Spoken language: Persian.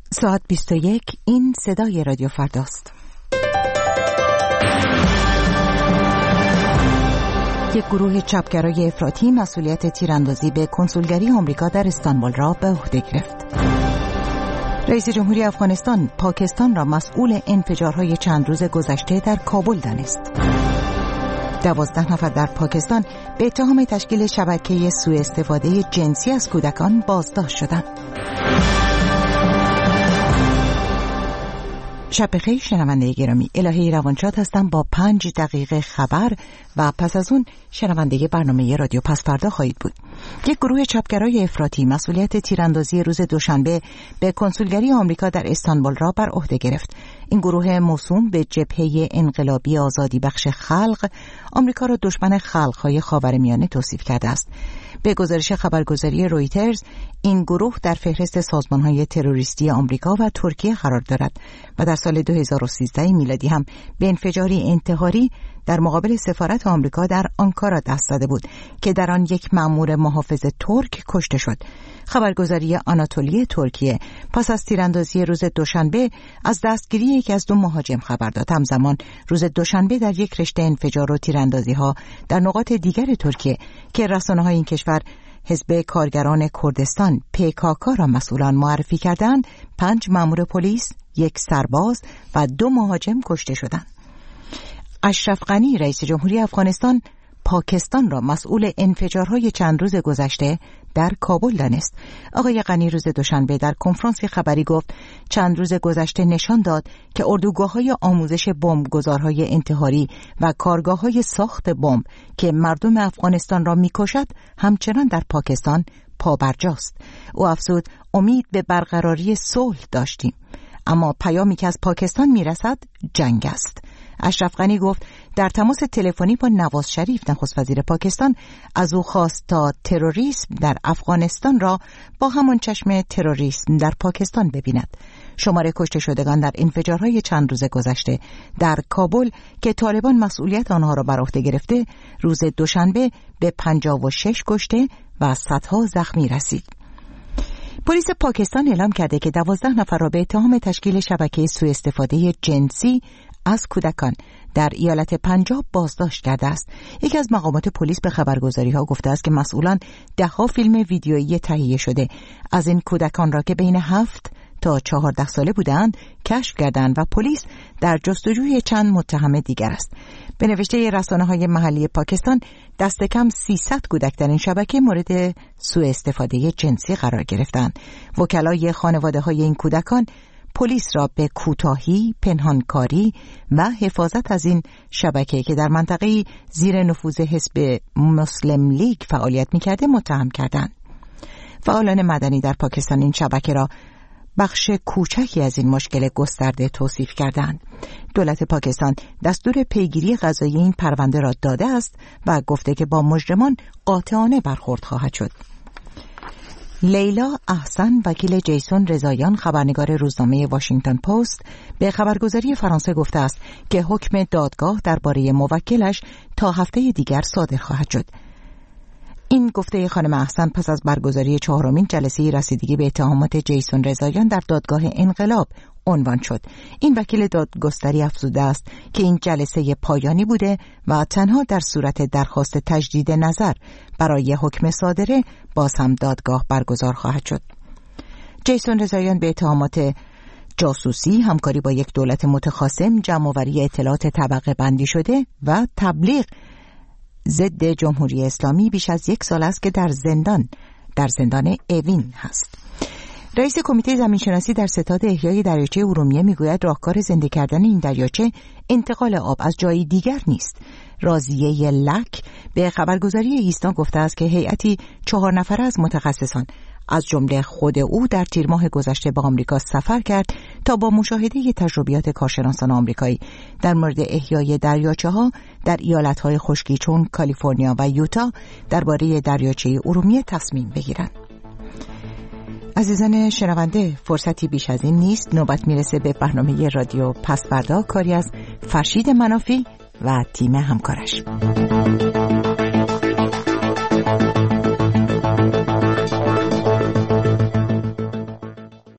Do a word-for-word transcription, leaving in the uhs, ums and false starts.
ساعت بیست و یک. این صدای رادیو فرداست. یک گروه چپگرای افراطی مسئولیت تیراندازی به کنسولگری آمریکا در استانبول را به عهده گرفت. رئیس جمهوری افغانستان پاکستان را مسئول انفجارهای چند روز گذشته در کابل دانست. دوازده نفر در پاکستان به اتهام تشکیل شبکه سوء استفاده جنسی از کودکان بازداشت شدند. شب بخیر شنونده گرامی، الهی روانشاد هستم با پنج دقیقه خبر و پس از اون شنونده برنامه رادیو پس فردا خواهید بود. یک گروه چپگرای افراطی مسئولیت تیراندازی روز دوشنبه به کنسولگری آمریکا در استانبول را بر عهده گرفت. این گروه موسوم به جبهه انقلابی آزادی بخش خلق آمریکا را دشمن خلق‌های خاورمیانه توصیف کرده است. به گزارش خبرگزاری رویترز، این گروه در فهرست سازمان‌های تروریستی آمریکا و ترکیه قرار دارد و در سال دو هزار و سیزده میلادی هم به انفجاری انتحاری در مقابل سفارت آمریکا در آنکارا دست زده بود که در آن یک مأمور محافظ ترک کشته شد. خبرگزاری آناتولی ترکیه پس از تیراندازی روز دوشنبه از دستگیری یکی از دو مهاجم خبر داد. همزمان روز دوشنبه در یک رشته انفجار و تیراندازی‌ها در نقاط دیگر ترکیه که رسانه‌های این کشور حزب کارگران کردستان پی کی کی را مسئولان معرفی کردند، پنج مأمور پلیس، یک سرباز و دو مهاجم کشته شدند. اشرف غنی رئیس جمهوری افغانستان پاکستان را مسئول انفجارهای چند روز گذشته در کابل دانست. آقای غنی روز دوشنبه در کنفرانس خبری گفت چند روز گذشته نشان داد که اردوگاه‌های آموزش بمبگذارهای انتحاری و کارگاه‌های ساخت بمب که مردم افغانستان را می‌کشد همچنان در پاکستان پابرجاست. او افزود امید به برقراری صلح داشتیم، اما پیامی که از پاکستان میرسد جنگ است. اشرف غنی گفت در تماس تلفنی با نواز شریف نخست وزیر پاکستان از او خواست تا تروریسم در افغانستان را با همان چشم تروریسم در پاکستان ببیند. شمار کشته شدگان در انفجارهای چند روز گذشته در کابل که طالبان مسئولیت آنها را بر عهده گرفته روز دوشنبه به پنجاه و شش کشته و صدها زخمی رسید. پلیس پاکستان اعلام کرده که دوازده نفر را به اتهام تشکیل شبکه سوء استفاده جنسی از کودکان در ایالت پنجاب بازداشت کرده است. یکی از مقامات پلیس به خبرگزاری‌ها گفته است که مسئولان ده‌ها فیلم ویدیویی تهیه شده از این کودکان را که بین هفت تا چهارده ساله بودند کشف کردند و پلیس در جستجوی چند متهم دیگر است. به نوشته رسانه‌های محلی پاکستان دست کم سیصد کودک در این شبکه مورد سوء استفاده جنسی قرار گرفتند. وکلای خانواده‌های این کودکان پلیس را به کوتاهی، پنهانکاری و حفاظت از این شبکه که در منطقه زیر نفوذ حزب مسلم لیگ فعالیت می‌کرده متهم کردند. فعالان مدنی در پاکستان این شبکه را بخش کوچکی از این مشکل گسترده توصیف کردند. دولت پاکستان دستور پیگیری قضایی این پرونده را داده است و گفته که با مجرمان قاطعانه برخورد خواهد شد. لیلا احسن وکیل جیسون رضاییان خبرنگار روزنامه واشنگتن پست به خبرگزاری فرانسه گفته است که حکم دادگاه درباره موکلش تا هفته دیگر صادر خواهد شد. این گفته خانم احسن پس از برگزاری چهارمین جلسه رسیدگی به اتهامات جیسون رضاییان در دادگاه انقلاب عنوان شد. این وکیل دادگستری افزوده است که این جلسه پایانی بوده و تنها در صورت درخواست تجدید نظر برای حکم صادره باز هم دادگاه برگزار خواهد شد. جیسون رضاییان به اتهامات جاسوسی، همکاری با یک دولت متخاصم، جمع‌آوری اطلاعات طبقه بندی شده و تبلیغ ضد جمهوری اسلامی بیش از یک سال است که در زندان در زندان اوین هست. رئیس کمیته زمینشناسی در ستاد احیای دریاچه ارومیه میگوید راهکار زنده کردن این دریاچه انتقال آب از جایی دیگر نیست. راضیه لک به خبرگزاری ایسنا گفته است که هیئتی چهار نفره از متخصصان از جمله خود او در تیر ماه گذشته به آمریکا سفر کرد تا با مشاهده تجربیات کارشناسان آمریکایی در مورد احیای دریاچه‌ها در ایالت‌های خشکی چون کالیفرنیا و یوتا درباره دریاچه ارومیه تصمیم بگیرند. عزیزان شنونده، فرصتی بیش از این نیست. نوبت میرسه به برنامه رادیو پس فردا، کاری از فرشید منافی و تیم همکارش.